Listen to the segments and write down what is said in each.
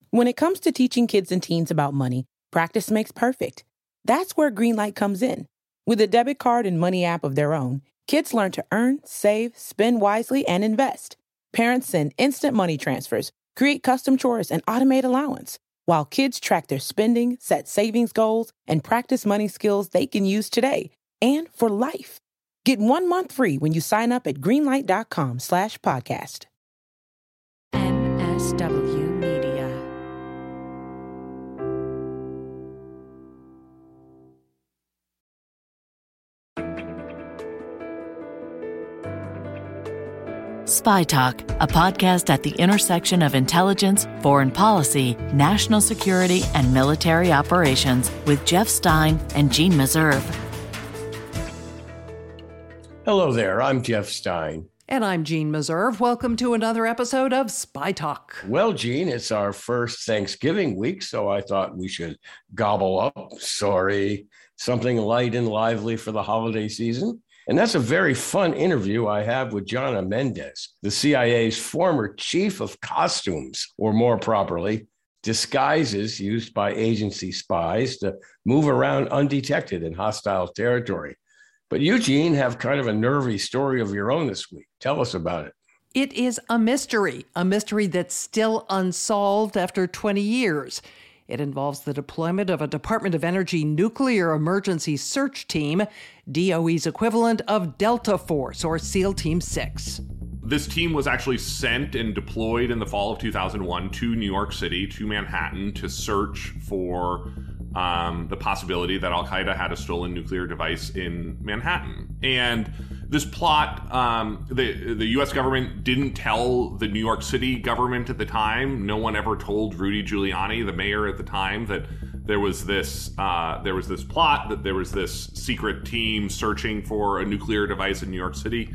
When it comes to teaching kids and teens about money, practice makes perfect. That's where Greenlight comes in. With a debit card and money app of their own, kids learn to earn, save, spend wisely, and invest. Parents send instant money transfers, create custom chores, and automate allowance, while kids track their spending, set savings goals, and practice money skills they can use today and for life. Get 1 month free when you sign up at greenlight.com/podcast. MSW Media. Spy Talk, a podcast at the intersection of intelligence, foreign policy, national security, and military operations with Jeff Stein and Gene Meserve. Hello there, I'm Jeff Stein. And I'm Gene Meserve. Welcome to another episode of Spy Talk. Well, Gene, it's our first Thanksgiving week, so I thought we should gobble up, something light and lively for the holiday season. And that's a very fun interview I have with Jana Mendez, the CIA's former chief of costumes, or more properly, disguises used by agency spies to move around undetected in hostile territory. But you, Gene, have kind of a nervy story of your own this week. Tell us about it. It is a mystery that's still unsolved after 20 years. It involves the deployment of a Department of Energy nuclear emergency search team, DOE's equivalent of Delta Force or SEAL Team 6. This team was actually sent and deployed in the fall of 2001 to New York City, to Manhattan, to search for the possibility that Al-Qaeda had a stolen nuclear device in Manhattan. And this plot, the U.S. government didn't tell the New York City government at the time. No one ever told Rudy Giuliani, the mayor at the time, that there was this plot, that there was this secret team searching for a nuclear device in New York City.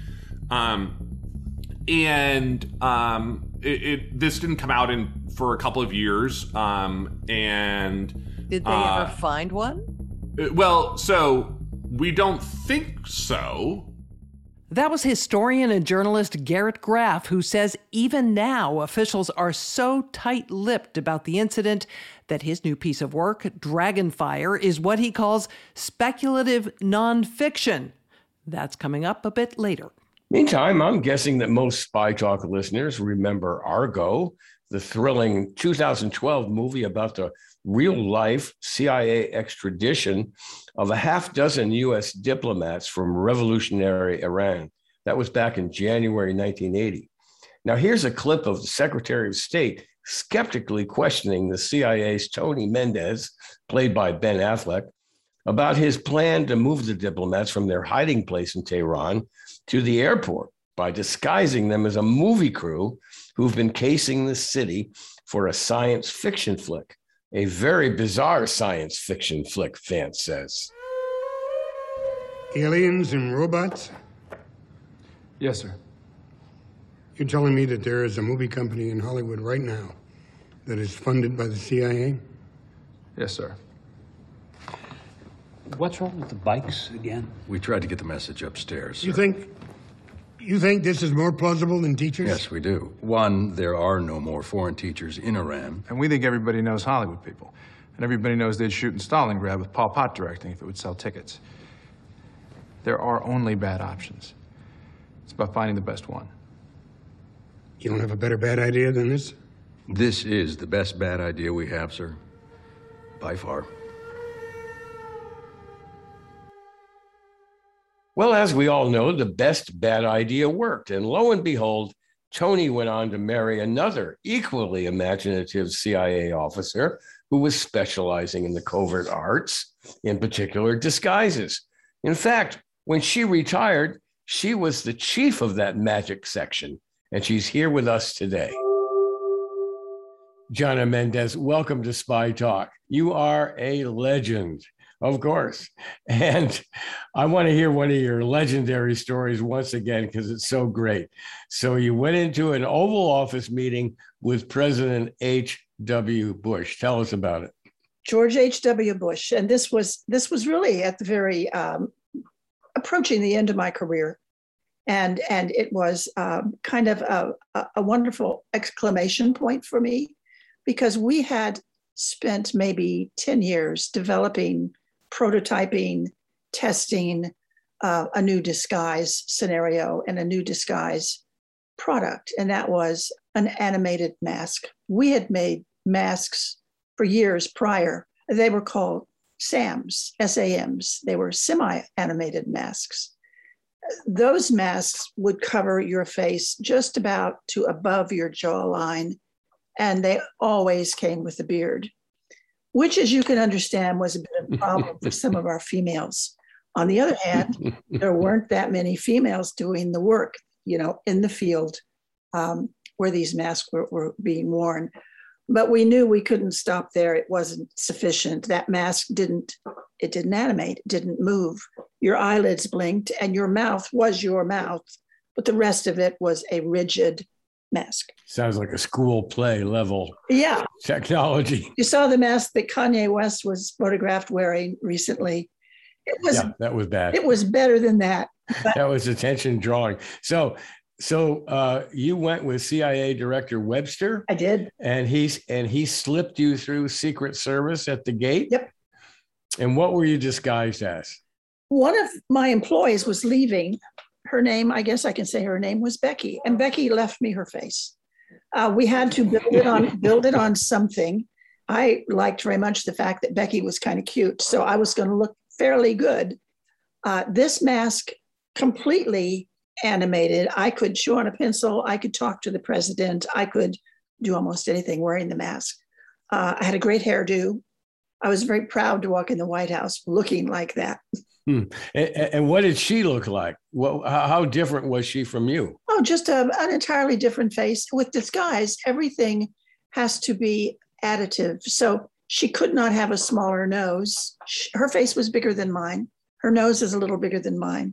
This didn't come out for a couple of years. Did they ever find one? Well, so we don't think so. That was historian and journalist Garrett Graff, who says even now officials are so tight-lipped about the incident that his new piece of work, Dragonfire, is what he calls speculative nonfiction. That's coming up a bit later. Meantime, I'm guessing that most Spy Talk listeners remember Argo, the thrilling 2012 movie about the real-life CIA extradition of a half dozen U.S. diplomats from revolutionary Iran. That was back in January 1980. Now, here's a clip of the Secretary of State skeptically questioning the CIA's Tony Mendez, played by Ben Affleck, about his plan to move the diplomats from their hiding place in Tehran to the airport by disguising them as a movie crew who've been casing the city for a science fiction flick. A very bizarre science fiction flick, Vance says. Aliens and robots? Yes, sir. You're telling me that there is a movie company in Hollywood right now that is funded by the CIA? Yes, sir. What's wrong with the bikes again? We tried to get the message upstairs, sir. You think this is more plausible than teachers? Yes, we do. One, there are no more foreign teachers in Iran. And we think everybody knows Hollywood people. And everybody knows they'd shoot in Stalingrad with Pol Pot directing if it would sell tickets. There are only bad options. It's about finding the best one. You don't have a better bad idea than this? This is the best bad idea we have, sir. By far. Well, as we all know, the best bad idea worked. And lo and behold, Tony went on to marry another equally imaginative CIA officer who was specializing in the covert arts, in particular disguises. In fact, when she retired, she was the chief of that magic section, and she's here with us today. Jana Mendez, welcome to Spy Talk. You are a legend. Of course. And I want to hear one of your legendary stories once again, because it's so great. So you went into an Oval Office meeting with President H.W. Bush. Tell us about it. George H.W. Bush. And this was really at the very approaching the end of my career. And it was kind of a wonderful exclamation point for me. because we had spent maybe 10 years developing, prototyping, testing a new disguise scenario and a new disguise product. And that was an animated mask. We had made masks for years prior. They were called SAMs, SAMs. They were semi-animated masks. Those masks would cover your face just about to above your jawline, and they always came with a beard, which, as you can understand, was a bit of a problem for some of our females. On the other hand, there weren't that many females doing the work, in the field where these masks were being worn. But we knew we couldn't stop there. It wasn't sufficient. That mask didn't animate, it didn't move. Your eyelids blinked and your mouth was your mouth, but the rest of it was a rigid mask. Sounds like a school play level technology. You saw the mask that Kanye West was photographed wearing recently. That was bad. It was better than that. That was attention drawing. So you went with CIA Director Webster. I did. And he slipped you through Secret Service at the gate? Yep. And what were you disguised as? One of my employees was leaving. Her name, I guess I can say her name was Becky. And Becky left me her face. We had to build it on something. I liked very much the fact that Becky was kind of cute. So I was going to look fairly good. This mask, completely animated. I could chew on a pencil. I could talk to the president. I could do almost anything wearing the mask. I had a great hairdo. I was very proud to walk in the White House looking like that. And what did she look like? How different was she from you? Oh, just an entirely different face. With disguise, everything has to be additive. So she could not have a smaller nose. Her face was bigger than mine. Her nose is a little bigger than mine.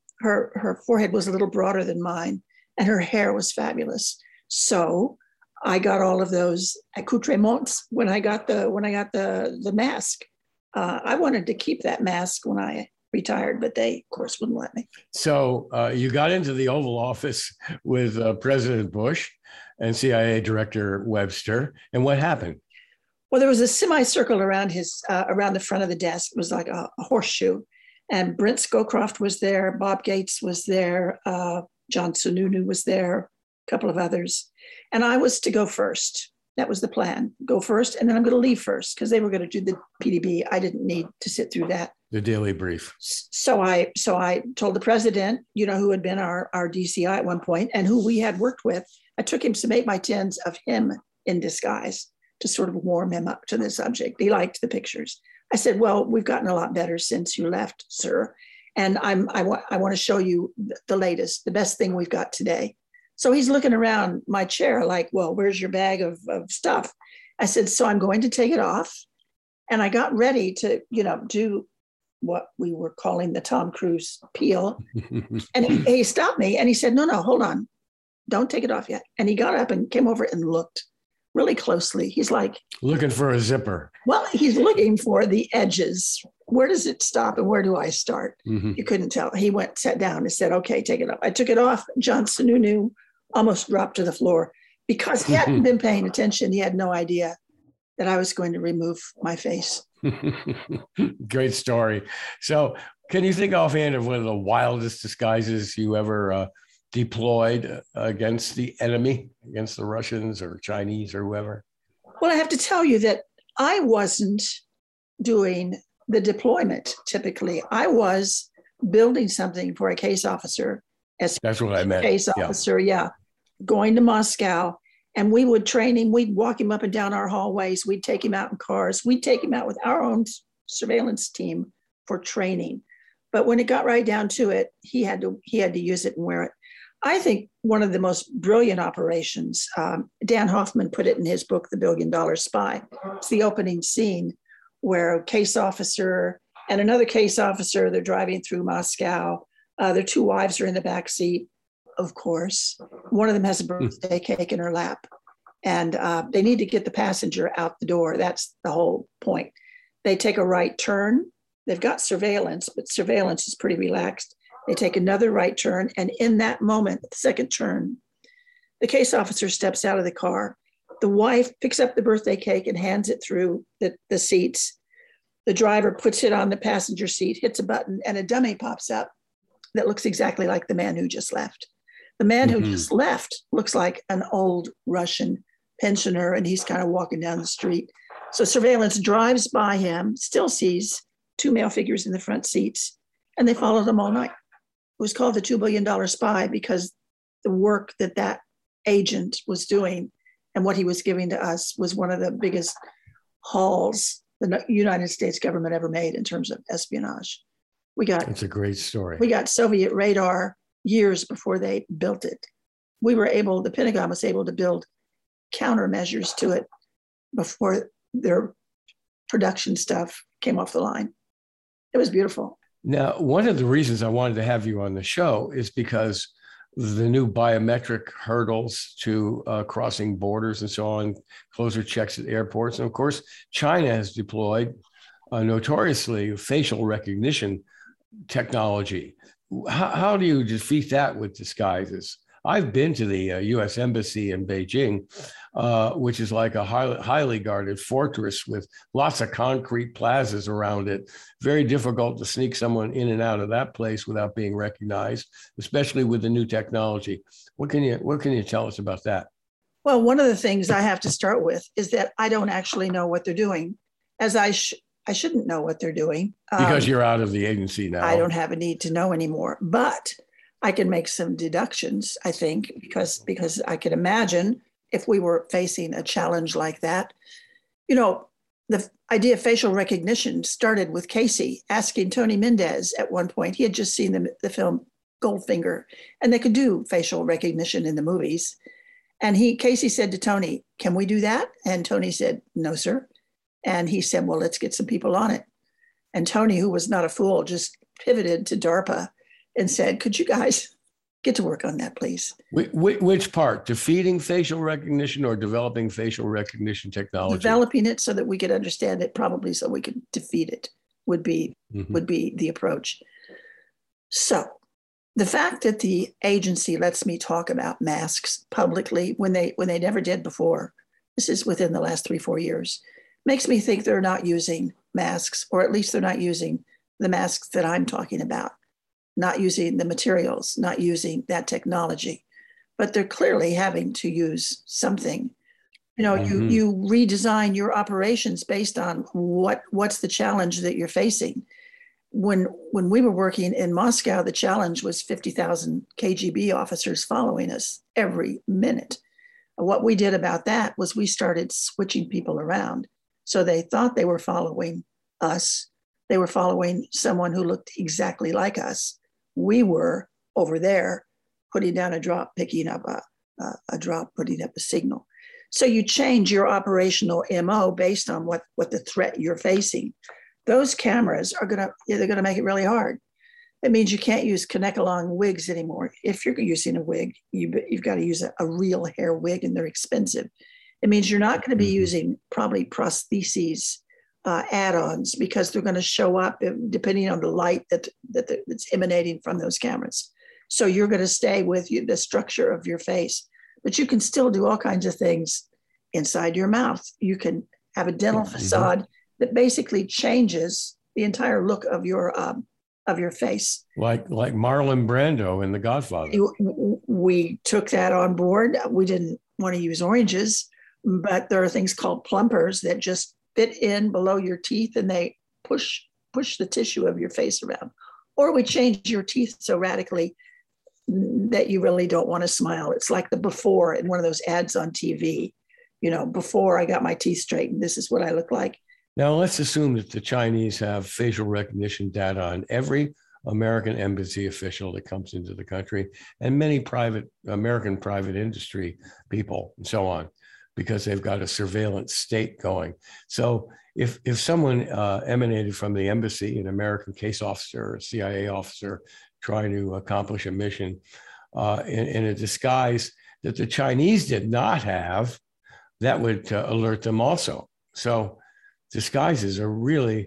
Her forehead was a little broader than mine, and her hair was fabulous. So I got all of those accoutrements when I got the mask. I wanted to keep that mask when I retired, but they, of course, wouldn't let me. So you got into the Oval Office with President Bush and CIA Director Webster, and what happened? Well, there was a semicircle around around the front of the desk. It was like a horseshoe. And Brent Scowcroft was there, Bob Gates was there, John Sununu was there, a couple of others. And I was to go first. That was the plan. Go first, and then I'm going to leave first because they were going to do the PDB. I didn't need to sit through that. The daily brief. So I told the president, who had been our DCI at one point and who we had worked with. I took him some 8x10s of him in disguise to sort of warm him up to the subject. He liked the pictures. I said, well, we've gotten a lot better since you left, sir. And I want to show you the latest, the best thing we've got today. So he's looking around my chair like, well, where's your bag of stuff? I said, so I'm going to take it off. And I got ready to, do what we were calling the Tom Cruise peel. And he stopped me and he said, no, hold on. Don't take it off yet. And he got up and came over and looked really closely. He's like, looking for a zipper. Well, he's looking for the edges. Where does it stop and where do I start? Mm-hmm. You couldn't tell. He sat down and said, okay, take it off. I took it off. John Sununu almost dropped to the floor because he hadn't been paying attention. He had no idea that I was going to remove my face. Great story. So can you think offhand of one of the wildest disguises you ever deployed against the enemy, against the Russians or Chinese or whoever? Well, I have to tell you that I wasn't doing the deployment typically. I was building something for a case officer. That's what I meant. Case officer, going to Moscow. And we would train him. We'd walk him up and down our hallways. We'd take him out in cars. We'd take him out with our own surveillance team for training. But when it got right down to it, he had to use it and wear it. I think one of the most brilliant operations, Dan Hoffman put it in his book, The $1 Billion Spy. It's the opening scene where a case officer and another case officer, they're driving through Moscow. Their two wives are in the back seat, of course. One of them has a birthday cake in her lap. And they need to get the passenger out the door. That's the whole point. They take a right turn. They've got surveillance, but surveillance is pretty relaxed. They take another right turn. And in that moment, the second turn, the case officer steps out of the car The wife picks up the birthday cake and hands it through the seats. The driver puts it on the passenger seat, hits a button, and a dummy pops up that looks exactly like the man who just left. The man who just left looks like an old Russian pensioner, and he's kind of walking down the street. So surveillance drives by him, still sees two male figures in the front seats, and they follow them all night. It was called the $2 billion spy because the work that agent was doing and what he was giving to us was one of the biggest hauls the United States government ever made in terms of espionage. It's a great story. We got Soviet radar years before they built it. The Pentagon was able to build countermeasures to it before their production stuff came off the line. It was beautiful. Now, one of the reasons I wanted to have you on the show is because the new biometric hurdles to crossing borders and so on, closer checks at airports. And of course, China has deployed notoriously facial recognition technology. How do you defeat that with disguises? I've been to the U.S. Embassy in Beijing, which is like a highly guarded fortress with lots of concrete plazas around it. Very difficult to sneak someone in and out of that place without being recognized, especially with the new technology. What can you tell us about that? Well, one of the things I have to start with is that I don't actually know what they're doing, as I shouldn't know what they're doing. Because you're out of the agency now. I don't have a need to know anymore, but I can make some deductions, I think, because I could imagine if we were facing a challenge like that. You know, the idea of facial recognition started with Casey asking Tony Mendez at one point. He had just seen the film Goldfinger, and they could do facial recognition in the movies. And Casey said to Tony, "Can we do that?" And Tony said, "No, sir." And he said, "Well, let's get some people on it." And Tony, who was not a fool, just pivoted to DARPA and said, "Could you guys get to work on that, please?" Which part? Defeating facial recognition or developing facial recognition technology? Developing it so that we could understand it, probably so we could defeat it would be the approach. So the fact that the agency lets me talk about masks publicly when they never did before, this is within the last 3-4 years, makes me think they're not using masks, or at least they're not using the masks that I'm talking about. Not using the materials, not using that technology, but they're clearly having to use something. You know, you redesign your operations based on what's the challenge that you're facing. When we were working in Moscow, the challenge was 50,000 KGB officers following us every minute. What we did about that was we started switching people around. So they thought they were following us. They were following someone who looked exactly like us. We were over there putting down a drop, picking up a drop, putting up a signal. So you change your operational MO based on what the threat you're facing. Those cameras are they're gonna make it really hard. That means you can't use Connect-Along wigs anymore. If you're using a wig, you've got to use a real hair wig, and they're expensive. It means you're not going to be using probably prostheses, add-ons, because they're going to show up depending on the light that's emanating from those cameras. So you're going to stay with the structure of your face, but you can still do all kinds of things inside your mouth. You can have a dental facade that basically changes the entire look of your face. Like Marlon Brando in The Godfather. We took that on board. We didn't want to use oranges, but there are things called plumpers that just fit in below your teeth, and they push the tissue of your face around. Or we change your teeth so radically that you really don't want to smile. It's like the before in one of those ads on TV. You know, before I got my teeth straightened, this is what I look like. Now, let's assume that the Chinese have facial recognition data on every American embassy official that comes into the country and many American private industry people and so on, because they've got a surveillance state going. So if someone emanated from the embassy, an American case officer or a CIA officer trying to accomplish a mission in a disguise that the Chinese did not have, that would alert them also. So disguises are really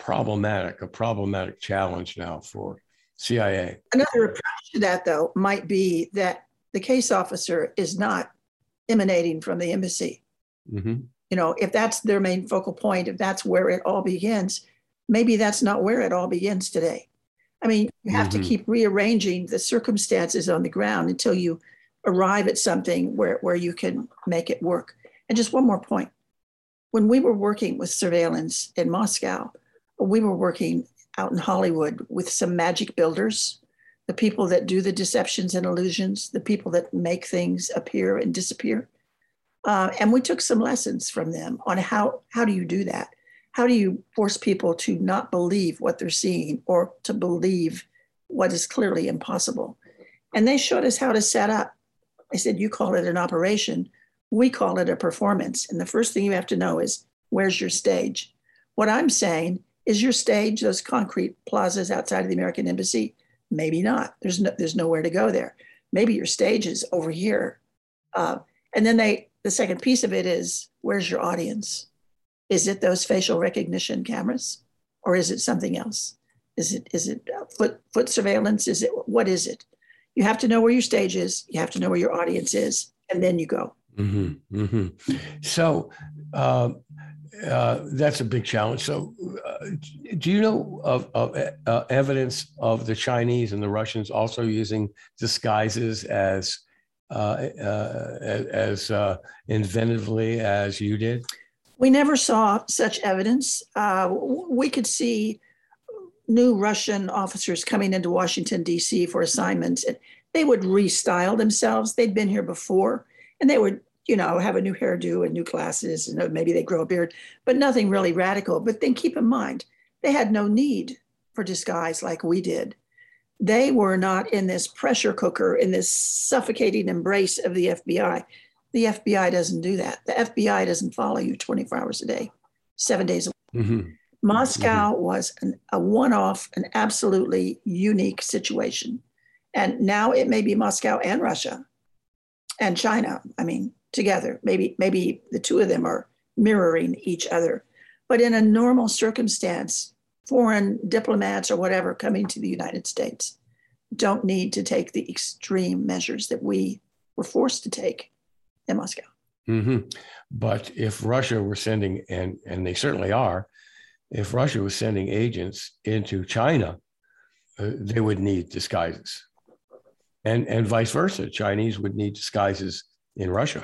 a problematic challenge now for CIA. Another approach to that, though, might be that the case officer is not emanating from the embassy. Mm-hmm. You know, if that's their main focal point, if that's where it all begins, maybe that's not where it all begins today. I mean, you have to keep rearranging the circumstances on the ground until you arrive at something where you can make it work. And just one more point. When we were working with surveillance in Moscow, we were working out in Hollywood with some magic builders, the people that do the deceptions and illusions, the people that make things appear and disappear. And we took some lessons from them on how do you do that? How do you force people to not believe what they're seeing or to believe what is clearly impossible? And they showed us how to set up. I said, you call it an operation. We call it a performance. And the first thing you have to know is, where's your stage? What I'm saying is, your stage those concrete plazas outside of the American Embassy? Maybe not. There's nowhere to go there. Maybe your stage is over here. And then the second piece of it is, where's your audience? Is it those facial recognition cameras, or is it something else? Is it foot surveillance? What is it? You have to know where your stage is. You have to know where your audience is, and then you go. Mm-hmm. Mm-hmm. So that's a big challenge. So do you know of evidence of the Chinese and the Russians also using disguises as inventively as you did? We never saw such evidence. We could see new Russian officers coming into Washington, D.C. for assignments, and they would restyle themselves. They'd been here before, and they would, have a new hairdo and new glasses, and maybe they grow a beard, but nothing really radical. But then keep in mind, they had no need for disguise like we did. They were not in this pressure cooker, in this suffocating embrace of the FBI. The FBI doesn't do that. The FBI doesn't follow you 24 hours a day, 7 days a week. Mm-hmm. Moscow was a one-off, an absolutely unique situation. And now it may be Moscow and Russia and China, together. Maybe the two of them are mirroring each other. But in a normal circumstance, foreign diplomats or whatever coming to the United States don't need to take the extreme measures that we were forced to take in Moscow. Mm-hmm. But if Russia were sending, and they certainly are, if Russia was sending agents into China, they would need disguises. And vice versa. Chinese would need disguises in Russia.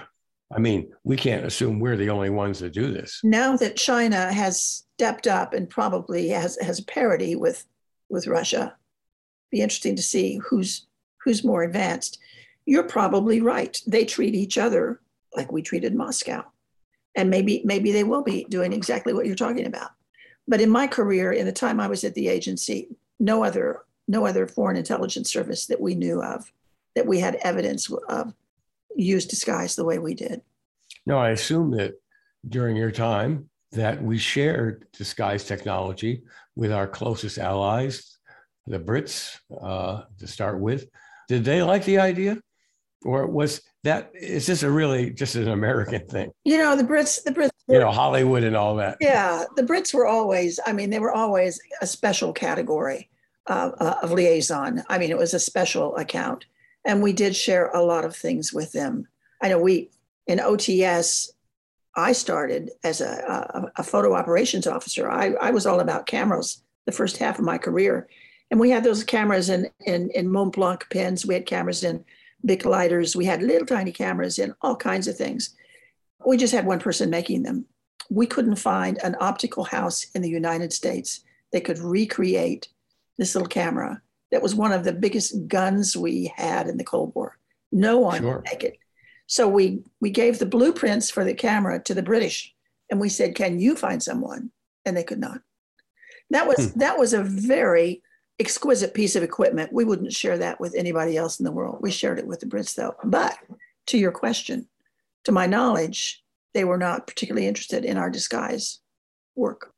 We can't assume we're the only ones that do this. Now that China has stepped up and probably has parity with Russia, be interesting to see who's more advanced. You're probably right. They treat each other like we treated Moscow. And maybe they will be doing exactly what you're talking about. But in my career, in the time I was at the agency, no other foreign intelligence service that we knew of, that we had evidence of, used disguise the way we did. No, I assume that during your time that we shared disguise technology with our closest allies, the Brits, to start with. Did they like the idea? Or is this just an American thing? The Brits, Hollywood and all that. Yeah, the Brits were always, they were always a special category of liaison. It was a special account. And we did share a lot of things with them. I know in OTS, I started as a photo operations officer. I was all about cameras the first half of my career. And we had those cameras in Mont Blanc pens. We had cameras in Bic lighters. We had little tiny cameras in all kinds of things. We just had one person making them. We couldn't find an optical house in the United States that could recreate this little camera. That was one of the biggest guns we had in the Cold War. No one could make it. So we gave the blueprints for the camera to the British, and we said, "Can you find someone?" And they could not. That was a very exquisite piece of equipment. We wouldn't share that with anybody else in the world. We shared it with the Brits, though. But to your question, to my knowledge, they were not particularly interested in our disguise work.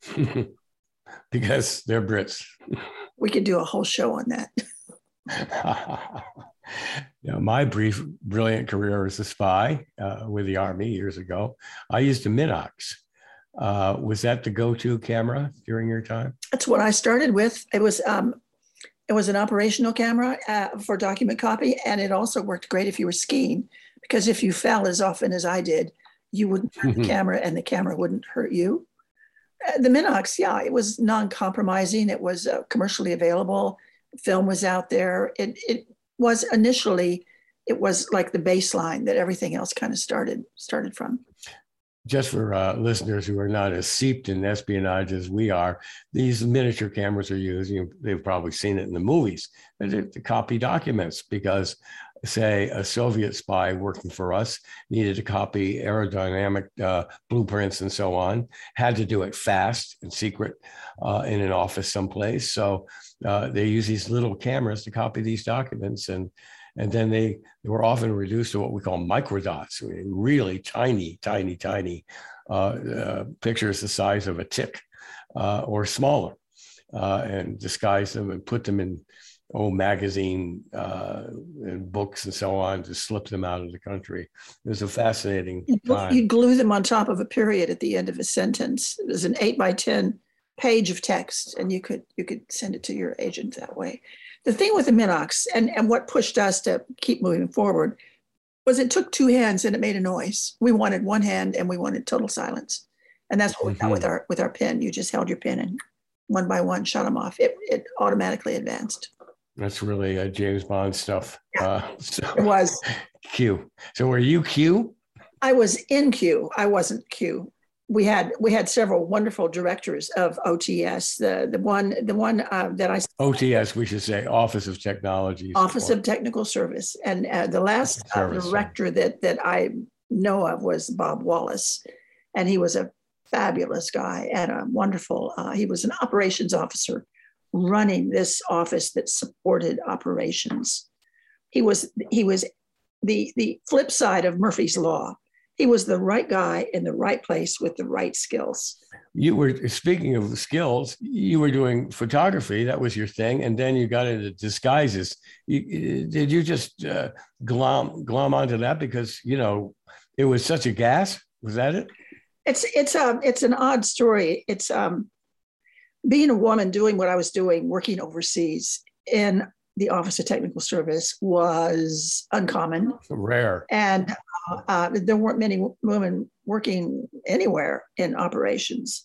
Because they're Brits. We could do a whole show on that. My brilliant career as a spy with the Army years ago, I used a Minox. Was that the go-to camera during your time? That's what I started with. It was an operational camera for document copy, and it also worked great if you were skiing, because if you fell as often as I did, You wouldn't hurt the camera and the camera wouldn't hurt you. The Minox, yeah, it was non-compromising. It was commercially available. Film was out there. It was initially, it was like the baseline that everything else kind of started from. Just for listeners who are not as seeped in espionage as we are, these miniature cameras are used. They've probably seen it in the movies, to copy documents, because, say, a Soviet spy working for us needed to copy aerodynamic blueprints and so on, had to do it fast and secret in an office someplace. So they use these little cameras to copy these documents, and then they were often reduced to what we call microdots, really tiny pictures the size of a tick or smaller, and disguise them and put them in magazine and books and so on to slip them out of the country. It was a fascinating time. You'd glue them on top of a period at the end of a sentence. It was an 8x10 page of text, and you could send it to your agent that way. The thing with the Minox and what pushed us to keep moving forward was it took two hands and it made a noise. We wanted one hand and we wanted total silence. And that's what we got with our pen. You just held your pen and one by one shut them off. It automatically advanced. That's really James Bond stuff. Yeah, it was. Q. So were you Q? I was in Q. I wasn't Q. We had several wonderful directors of OTS. The one that I OTS, we should say, Office of Technology. Office of Technical Service, and the last director that I know of was Bob Wallace, and he was a fabulous guy and a wonderful. He was an operations officer running this office that supported operations. He was the flip side of Murphy's Law. He was the right guy in the right place with the right skills. You were, speaking of skills, you were doing photography. That was your thing. And then you got into disguises. Did you just glom onto that because, it was such a gas? Was that it? It's an odd story. It's being a woman doing what I was doing, working overseas in the Office of Technical Service was uncommon. Rare. And there weren't many women working anywhere in operations.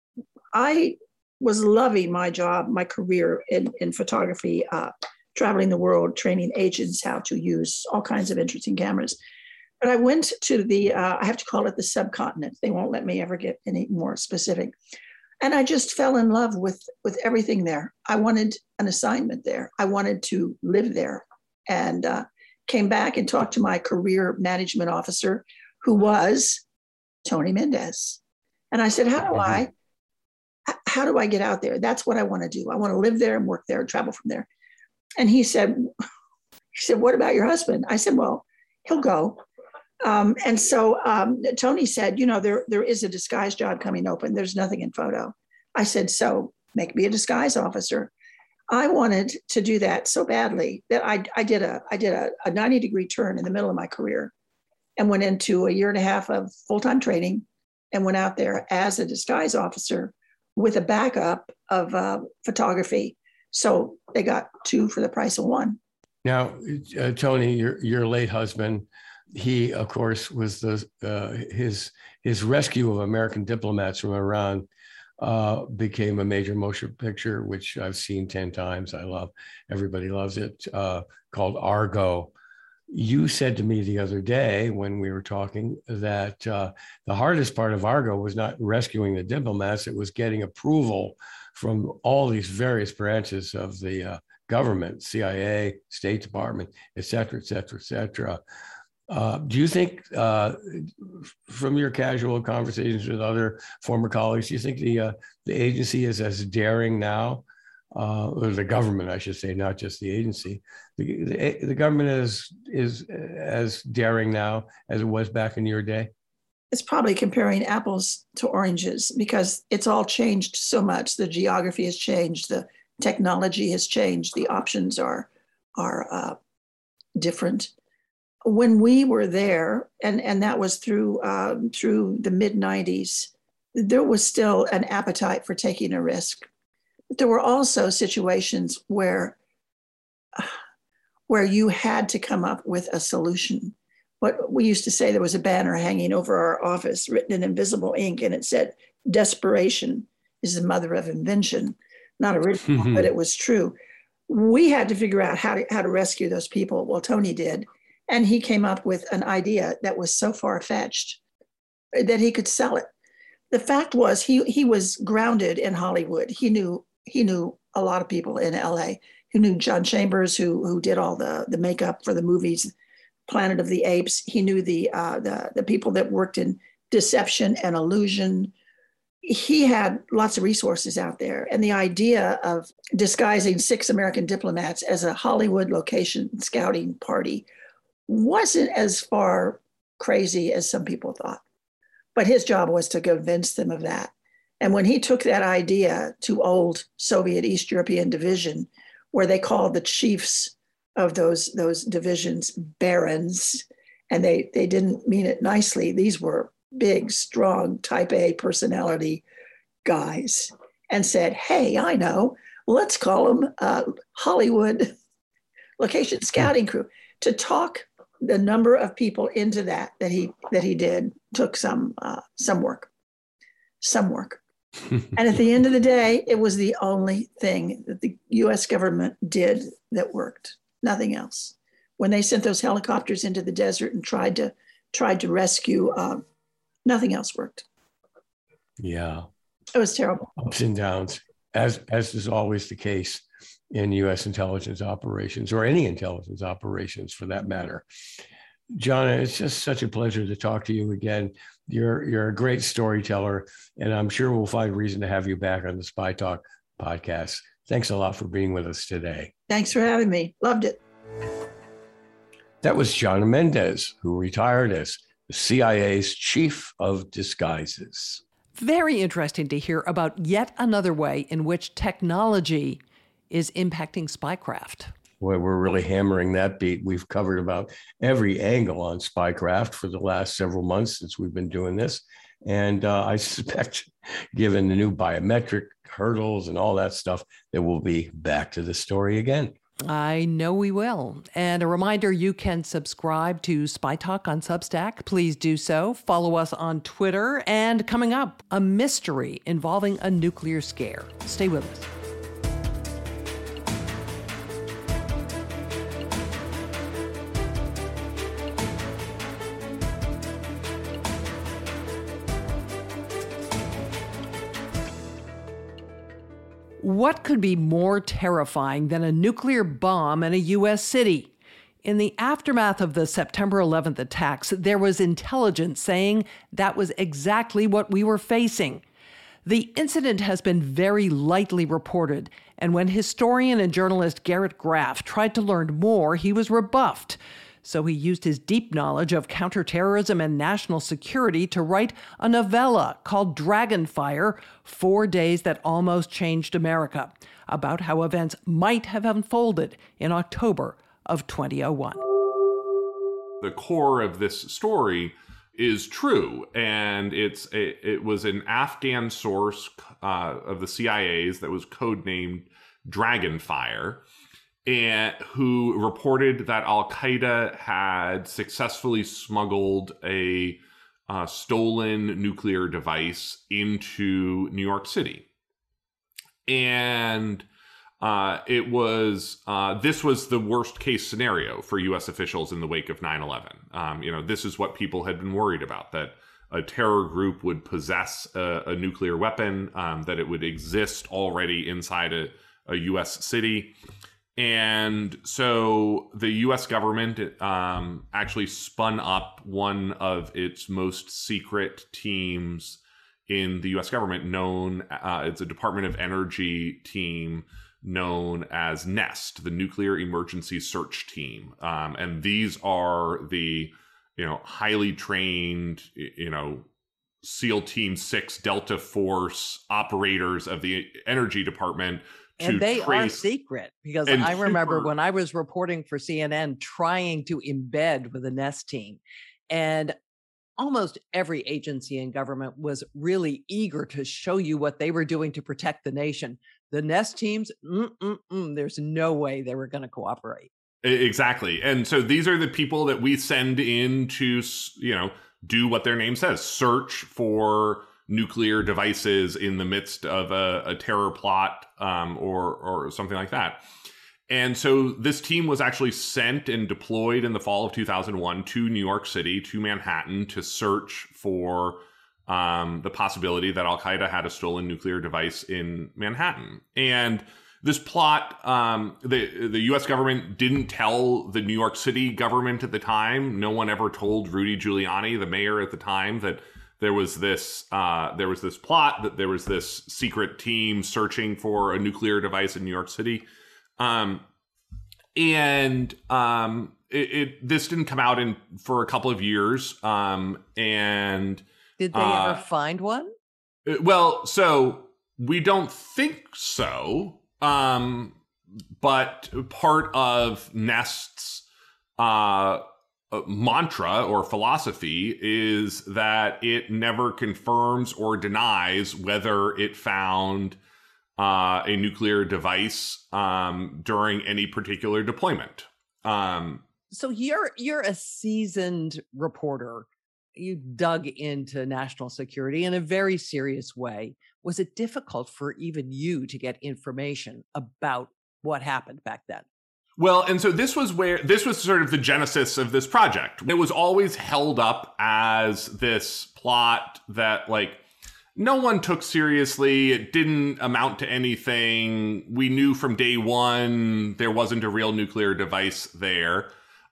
I was loving my job, my career in photography, traveling the world, training agents how to use all kinds of interesting cameras. But I went to I have to call it the subcontinent. They won't let me ever get any more specific. And I just fell in love with everything there. I wanted an assignment there. I wanted to live there, and came back and talked to my career management officer, who was Tony Mendez. And I said, how do I get out there? That's what I want to do. I want to live there and work there and travel from there. And he said, what about your husband? I said, well, he'll go. And so Tony said, there is a disguise job coming open. There's nothing in photo. I said, so make me a disguise officer. I wanted to do that so badly that I did a 90-degree turn in the middle of my career and went into a year and a half of full-time training and went out there as a disguise officer with a backup of photography. So they got two for the price of one. Now, Tony, your late husband, he, of course, was his rescue of American diplomats from Iran became a major motion picture, which I've seen 10 times. I love, everybody loves it, called Argo. You said to me the other day when we were talking that the hardest part of Argo was not rescuing the diplomats, it was getting approval from all these various branches of the government, CIA, State Department, et cetera, et cetera, et cetera. Do you think, from your casual conversations with other former colleagues, do you think the agency is as daring now, or the government, I should say, not just the agency, the government is as daring now as it was back in your day? It's probably comparing apples to oranges because it's all changed so much. The geography has changed, the technology has changed, the options are different. When we were there, and that was through the mid-90s, there was still an appetite for taking a risk. But there were also situations where you had to come up with a solution, what we used to say, there was a banner hanging over our office written in invisible ink, and it said, "Desperation is the mother of invention." Not original, but it was true. We had to figure out how to rescue those people. Well, Tony did. And he came up with an idea that was so far-fetched that he could sell it. The fact was he was grounded in Hollywood. He knew a lot of people in LA. He knew John Chambers, who did all the makeup for the movies, Planet of the Apes. He knew the people that worked in deception and illusion. He had lots of resources out there. And the idea of disguising 6 American diplomats as a Hollywood location scouting party wasn't as far crazy as some people thought. But his job was to convince them of that. And when he took that idea to old Soviet East European division, where they called the chiefs of those divisions barons, and they didn't mean it nicely. These were big, strong, type A personality guys, and said, "Hey, I know, let's call them Hollywood location scouting crew." To talk the number of people into that he did took some work. And at the end of the day, it was the only thing that the US government did that worked, nothing else. When they sent those helicopters into the desert and tried to rescue, nothing else worked. Yeah. It was terrible. Ups and downs, as is always the case in U.S. intelligence operations, or any intelligence operations for that matter. John, it's just such a pleasure to talk to you again. You're a great storyteller, and I'm sure we'll find reason to have you back on the Spy Talk podcast. Thanks a lot for being with us today. Thanks for having me. Loved it. That was Jonna Mendez, who retired as the CIA's chief of disguises. Very interesting to hear about yet another way in which technology is impacting spycraft. Boy, we're really hammering that beat. We've covered about every angle on spycraft for the last several months since we've been doing this. And I suspect, given the new biometric hurdles and all that stuff, that we'll be back to the story again. I know we will. And a reminder, you can subscribe to Spy Talk on Substack. Please do so. Follow us on Twitter. And coming up, a mystery involving a nuclear scare. Stay with us. What could be more terrifying than a nuclear bomb in a U.S. city? In the aftermath of the September 11th attacks, there was intelligence saying that was exactly what we were facing. The incident has been very lightly reported, and when historian and journalist Garrett Graff tried to learn more, he was rebuffed. So he used his deep knowledge of counterterrorism and national security to write a novella called Dragonfire, 4 Days That Almost Changed America, about how events might have unfolded in October of 2001. The core of this story is true, and it was an Afghan source of the CIA's that was codenamed Dragonfire, and who reported that Al-Qaeda had successfully smuggled a stolen nuclear device into New York City. And this was the worst case scenario for U.S. officials in the wake of 9/11. This is what people had been worried about, that a terror group would possess a nuclear weapon, that it would exist already inside a U.S. city. And so the U.S. government actually spun up one of its most secret teams in the U.S. government it's a Department of Energy team known as NEST, the Nuclear Emergency Search Team. And these are the, highly trained, SEAL Team 6 Delta Force operators of the Energy Department. And they are secret, because I remember when I was reporting for CNN trying to embed with the NEST team, and almost every agency in government was really eager to show you what they were doing to protect the nation. The NEST teams, there's no way they were going to cooperate. Exactly. And so these are the people that we send in to, do what their name says, search for nuclear devices in the midst of a terror plot or something like that. And so this team was actually sent and deployed in the fall of 2001 to New York City, to Manhattan, to search for the possibility that Al-Qaeda had a stolen nuclear device in Manhattan. And this plot, the U.S. government didn't tell the New York City government at the time. No one ever told Rudy Giuliani, the mayor at the time, that there was this plot, that there was this secret team searching for a nuclear device in New York City. This didn't come out for a couple of years. And did they ever find one? Well, so we don't think so. But part of Nest's mantra or philosophy is that it never confirms or denies whether it found a nuclear device during any particular deployment. So you're a seasoned reporter. You dug into national security in a very serious way. Was it difficult for even you to get information about what happened back then? Well, and so this was sort of the genesis of this project. It was always held up as this plot that, no one took seriously. It didn't amount to anything. We knew from day one there wasn't a real nuclear device there.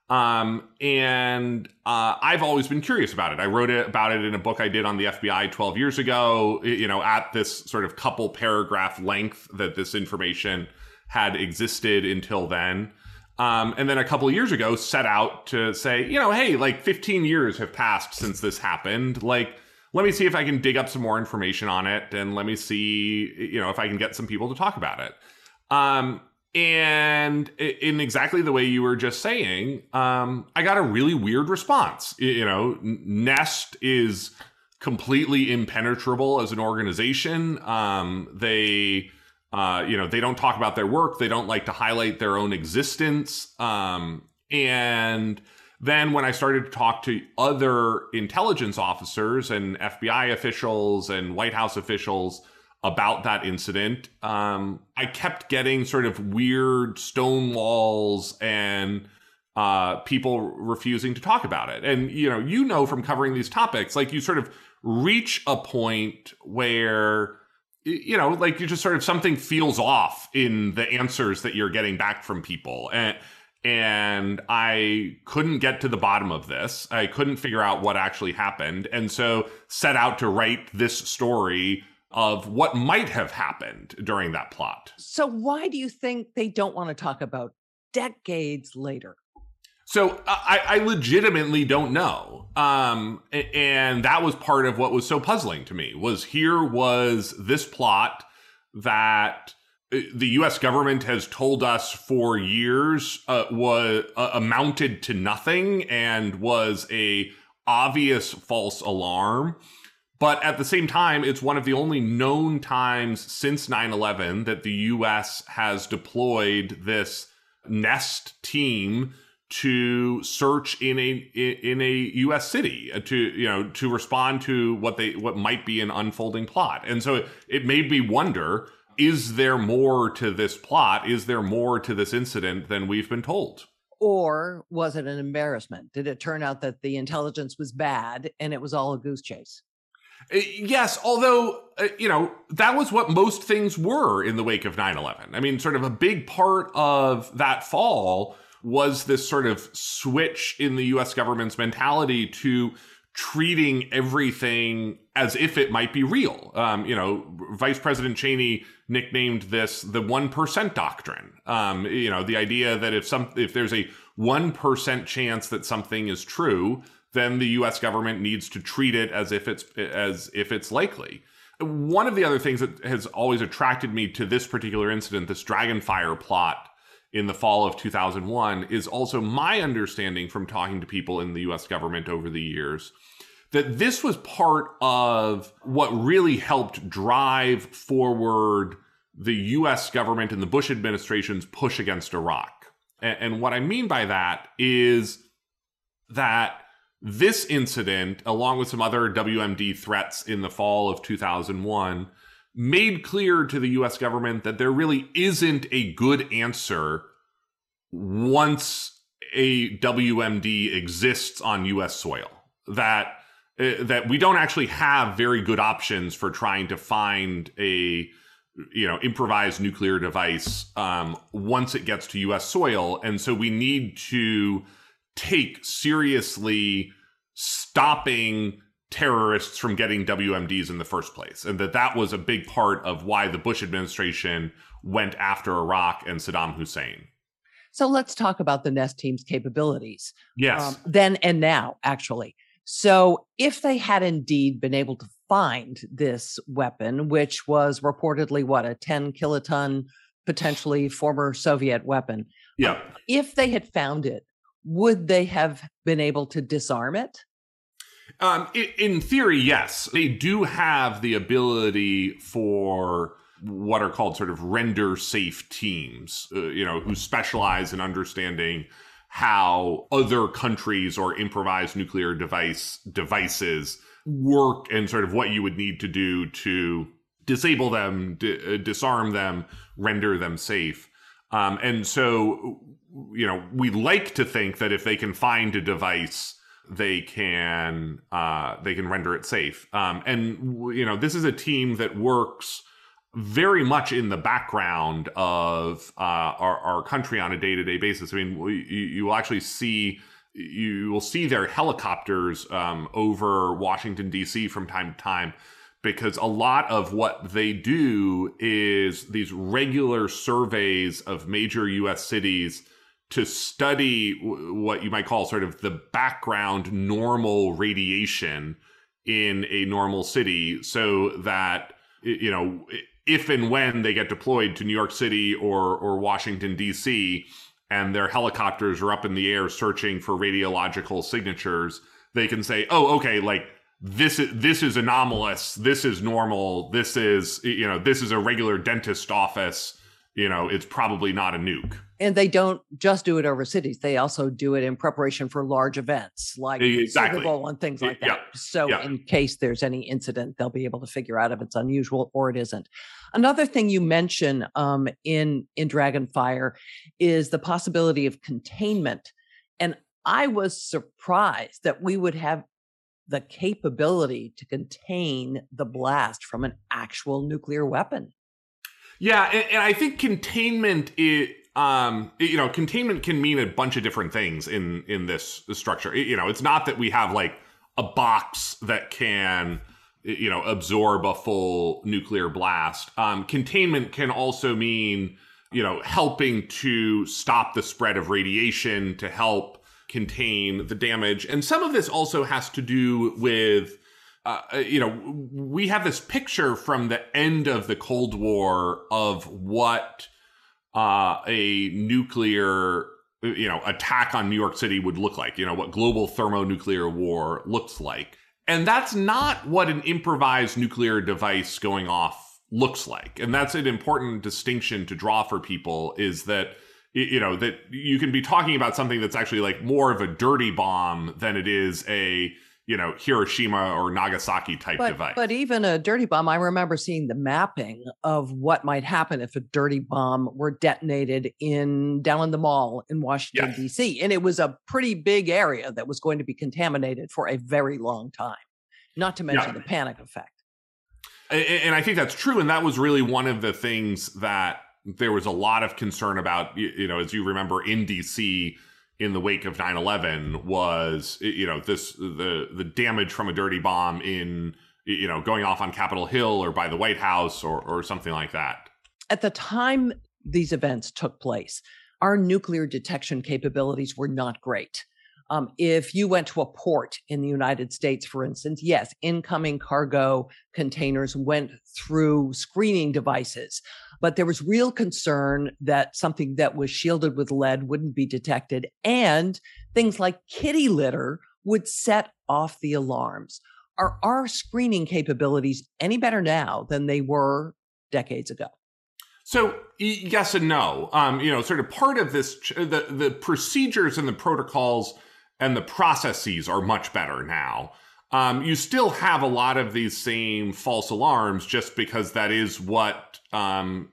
And I've always been curious about it. I wrote about it in a book I did on the FBI 12 years ago, at this sort of couple paragraph length that this information had existed until then. And then a couple of years ago set out to say, hey, 15 years have passed since this happened. Let me see if I can dig up some more information on it, and let me see, if I can get some people to talk about it. And in exactly the way you were just saying, I got a really weird response. Nest is completely impenetrable as an organization. They don't talk about their work. They don't like to highlight their own existence. And then when I started to talk to other intelligence officers and FBI officials and White House officials about that incident, I kept getting sort of weird stonewalls and people refusing to talk about it. And, from covering these topics, you sort of reach a point where, you just sort of something feels off in the answers that you're getting back from people. And I couldn't get to the bottom of this. I couldn't figure out what actually happened. And so set out to write this story of what might have happened during that plot. So why do you think they don't want to talk about decades later? So I legitimately don't know. And that was part of what was so puzzling to me, was this plot that the U.S. government has told us for years was amounted to nothing and was a obvious false alarm. But at the same time, it's one of the only known times since 9/11 that the U.S. has deployed this Nest team to search in a U.S. city to respond to what might be an unfolding plot. And so it made me wonder: is there more to this plot? Is there more to this incident than we've been told? Or was it an embarrassment? Did it turn out that the intelligence was bad and it was all a goose chase? Yes, although, that was what most things were in the wake of 9/11. I mean, sort of a big part of that fall was this sort of switch in the U.S. government's mentality to treating everything as if it might be real. Vice President Cheney nicknamed this the 1% doctrine. The idea that if there's a 1% chance that something is true, then the U.S. government needs to treat it as if it's likely. One of the other things that has always attracted me to this particular incident, this Dragonfire plot in the fall of 2001, is also my understanding from talking to people in the U.S. government over the years that this was part of what really helped drive forward the U.S. government and the Bush administration's push against Iraq. And what I mean by that is that this incident, along with some other WMD threats in the fall of 2001, made clear to the US government that there really isn't a good answer once a WMD exists on US soil. That we don't actually have very good options for trying to find a improvised nuclear device once it gets to US soil. And so we need to take seriously stopping terrorists from getting WMDs in the first place. And that was a big part of why the Bush administration went after Iraq and Saddam Hussein. So let's talk about the Nest team's capabilities. Yes. Then and now, actually. So if they had indeed been able to find this weapon, which was reportedly, a 10 kiloton, potentially former Soviet weapon. Yeah. If they had found it, would they have been able to disarm it? In theory, yes. They do have the ability for what are called sort of render safe teams, who specialize in understanding how other countries or improvised nuclear devices work and sort of what you would need to do to disable them, disarm them, render them safe. And so, we like to think that if they can find a device, they can render it safe. And this is a team that works very much in the background of our country on a day-to-day basis. I mean, you will actually see their helicopters over Washington, D.C. from time to time, because a lot of what they do is these regular surveys of major U.S. cities to study what you might call sort of the background normal radiation in a normal city, so that, if and when they get deployed to New York City or Washington, D.C., and their helicopters are up in the air searching for radiological signatures, they can say, oh, okay, like this is anomalous, this is normal, this is a regular dentist office, it's probably not a nuke. And they don't just do it over cities. They also do it in preparation for large events like Super Bowl and things like that. Yeah. So in case there's any incident, they'll be able to figure out if it's unusual or it isn't. Another thing you mention in Dragonfire is the possibility of containment. And I was surprised that we would have the capability to contain the blast from an actual nuclear weapon. Yeah, and I think containment containment can mean a bunch of different things in this structure. It's not that we have like a box that can, absorb a full nuclear blast. Containment can also mean, helping to stop the spread of radiation, to help contain the damage. And some of this also has to do with we have this picture from the end of the Cold War of what a nuclear, attack on New York City would look like, what global thermonuclear war looks like. And that's not what an improvised nuclear device going off looks like. And that's an important distinction to draw for people, is that, that you can be talking about something that's actually like more of a dirty bomb than it is a Hiroshima or Nagasaki type device. But even a dirty bomb, I remember seeing the mapping of what might happen if a dirty bomb were detonated down in the mall in Washington, D.C. And it was a pretty big area that was going to be contaminated for a very long time, not to mention the panic effect. And I think that's true. And that was really one of the things that there was a lot of concern about, as you remember, in D.C., in the wake of 9/11 was, the damage from a dirty bomb in, going off on Capitol Hill or by the White House or something like that. At the time these events took place, our nuclear detection capabilities were not great. If you went to a port in the United States, for instance, yes, incoming cargo containers went through screening devices, but there was real concern that something that was shielded with lead wouldn't be detected, and things like kitty litter would set off the alarms. Are our screening capabilities any better now than they were decades ago? So yes and no. Sort of part of this, the procedures and the protocols and the processes are much better now. You still have a lot of these same false alarms, just because that is what, one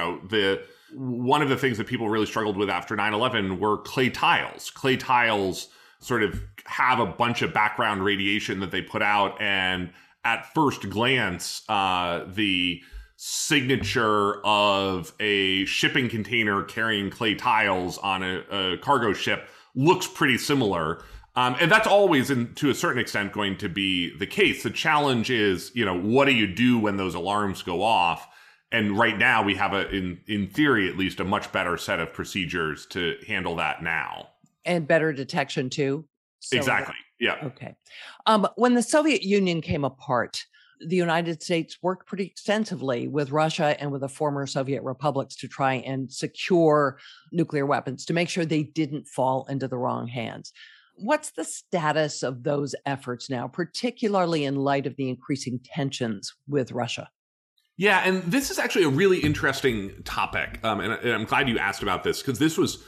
of the things that people really struggled with after 9/11 were clay tiles. Clay tiles sort of have a bunch of background radiation that they put out. And at first glance, the signature of a shipping container carrying clay tiles on a cargo ship looks pretty similar. And that's always, to a certain extent, going to be the case. The challenge is, what do you do when those alarms go off? And right now we have in theory, at least, a much better set of procedures to handle that now. And better detection too? Exactly. Yeah. Okay. When the Soviet Union came apart, the United States worked pretty extensively with Russia and with the former Soviet republics to try and secure nuclear weapons, to make sure they didn't fall into the wrong hands. What's the status of those efforts now, particularly in light of the increasing tensions with Russia? Yeah, and this is actually a really interesting topic, and I'm glad you asked about this, because this was,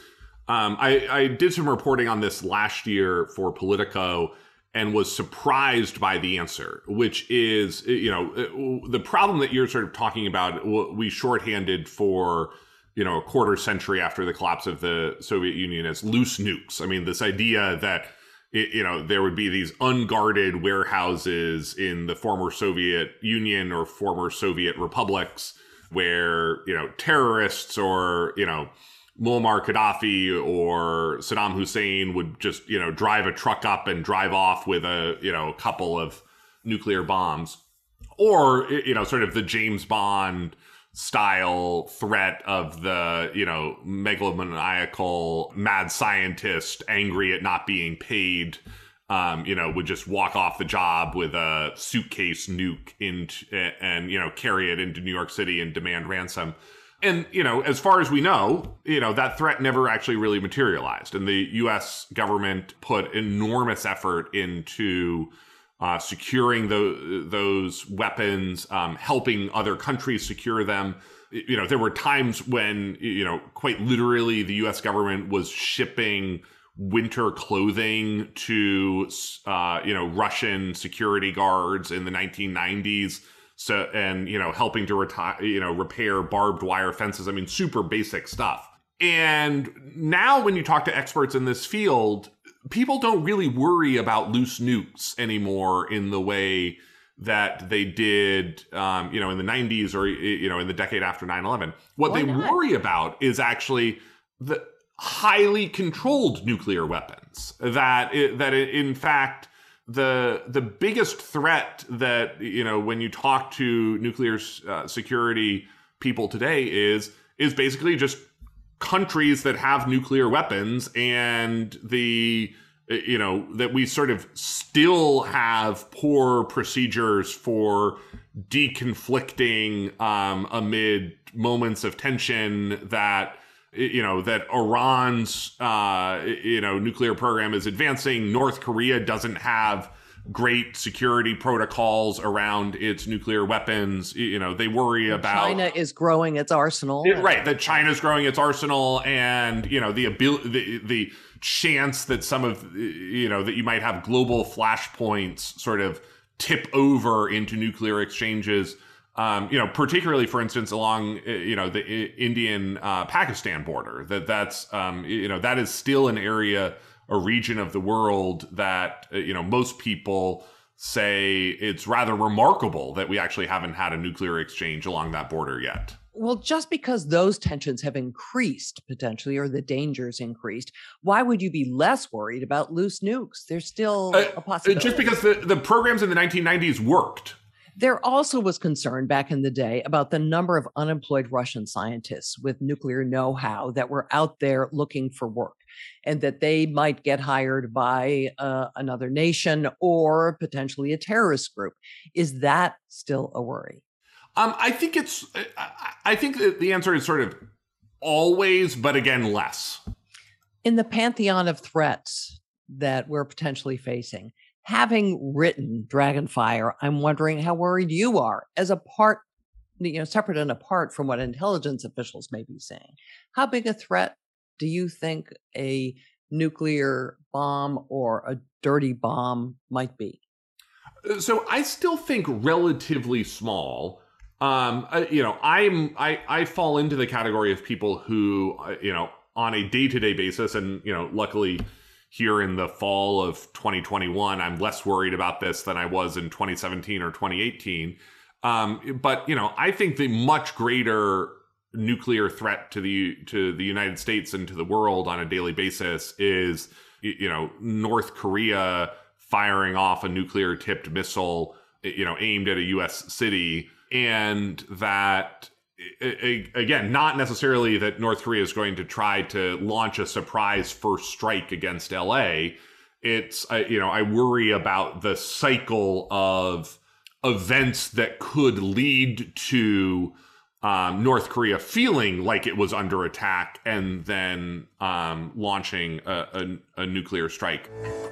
I did some reporting on this last year for Politico and was surprised by the answer, which is, the problem that you're sort of talking about, we shorthanded for, a quarter century after the collapse of the Soviet Union as loose nukes. I mean, this idea that, there would be these unguarded warehouses in the former Soviet Union or former Soviet republics where, terrorists or, Muammar Gaddafi or Saddam Hussein would just, drive a truck up and drive off with a couple of nuclear bombs. Or, sort of the James Bond style threat of the, megalomaniacal mad scientist angry at not being paid, would just walk off the job with a suitcase nuke and carry it into New York City and demand ransom. And, as far as we know, that threat never actually really materialized. And the U.S. government put enormous effort into securing those weapons, helping other countries secure them. There were times when, quite literally the U.S. government was shipping winter clothing to, Russian security guards in the 1990s. So, and, helping to repair barbed wire fences. I mean, super basic stuff. And now when you talk to experts in this field, people don't really worry about loose nukes anymore in the way that they did, in the 90s or, in the decade after 9/11. What they worry about is actually the highly controlled nuclear weapons. That in fact, the biggest threat that, when you talk to nuclear security people today is basically just countries that have nuclear weapons, and that we sort of still have poor procedures for deconflicting amid moments of tension, that that Iran's nuclear program is advancing. North Korea doesn't have great security protocols around its nuclear weapons. They worry about China is growing its arsenal. Right, that China's growing its arsenal, and the chance that some of that you might have global flashpoints sort of tip over into nuclear exchanges. Particularly, for instance, along the Indian Pakistan border. That's that is still an area, a region of the world that most people say it's rather remarkable that we actually haven't had a nuclear exchange along that border yet. Well, just because those tensions have increased potentially, or the dangers increased, why would you be less worried about loose nukes? There's still a possibility. Just because the programs in the 1990s worked. There also was concern back in the day about the number of unemployed Russian scientists with nuclear know-how that were out there looking for work, and that they might get hired by another nation or potentially a terrorist group. Is that still a worry? I think that the answer is sort of always, but again, less. In the pantheon of threats that we're potentially facing, having written Dragonfire, I'm wondering how worried you are as a part separate and apart from what intelligence officials may be saying. How big a threat do you think a nuclear bomb or a dirty bomb might be? So I still think relatively small. I fall into the category of people who, on a day-to-day basis, and, luckily here in the fall of 2021, I'm less worried about this than I was in 2017 or 2018. But I think the much greater nuclear threat to the United States and to the world on a daily basis is, North Korea firing off a nuclear-tipped missile, aimed at a U.S. city. And that, again, not necessarily that North Korea is going to try to launch a surprise first strike against L.A. It's, I worry about the cycle of events that could lead to North Korea feeling like it was under attack and then launching a nuclear strike.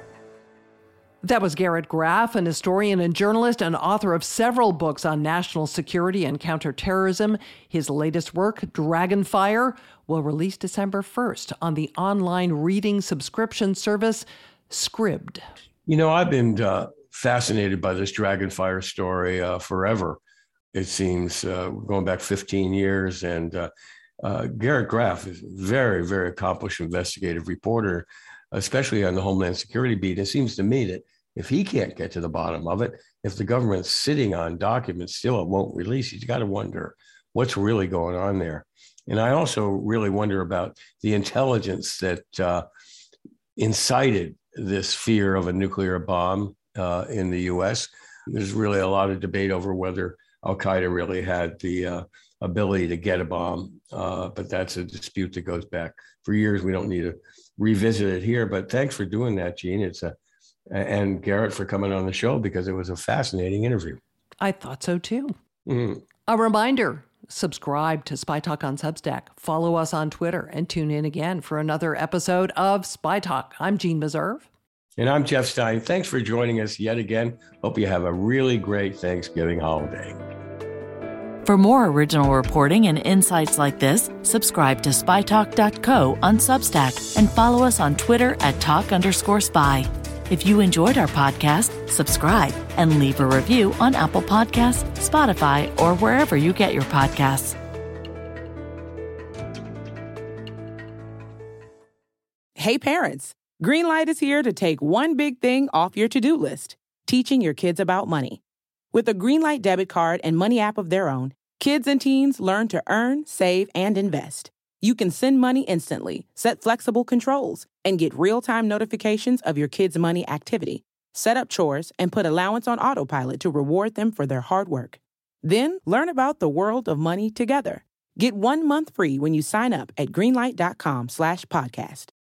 That was Garrett Graff, an historian and journalist and author of several books on national security and counterterrorism. His latest work, Dragonfire, will release December 1st on the online reading subscription service Scribd. I've been fascinated by this Dragonfire story forever. It seems going back 15 years. And Garrett Graff is a very, very accomplished investigative reporter, especially on the Homeland Security beat. It seems to me that if he can't get to the bottom of it, if the government's sitting on documents still it won't release, you've got to wonder what's really going on there. And I also really wonder about the intelligence that incited this fear of a nuclear bomb in the U.S. There's really a lot of debate over whether Al-Qaeda really had the ability to get a bomb, but that's a dispute that goes back for years. We don't need to revisit it here, but thanks for doing that, Gene. And Garrett for coming on the show, because it was a fascinating interview. I thought so too. Mm-hmm. A reminder, subscribe to Spy Talk on Substack, follow us on Twitter, and tune in again for another episode of Spy Talk. I'm Jean Meserve. And I'm Jeff Stein. Thanks for joining us yet again. Hope you have a really great Thanksgiving holiday. For more original reporting and insights like this, subscribe to spytalk.co on Substack and follow us on Twitter at @talk_spy. If you enjoyed our podcast, subscribe and leave a review on Apple Podcasts, Spotify, or wherever you get your podcasts. Hey parents, Greenlight is here to take one big thing off your to-do list, teaching your kids about money. With a Greenlight debit card and money app of their own, kids and teens learn to earn, save, and invest. You can send money instantly, set flexible controls, and get real-time notifications of your kids' money activity. Set up chores and put allowance on autopilot to reward them for their hard work. Then learn about the world of money together. Get 1 month free when you sign up at greenlight.com/podcast.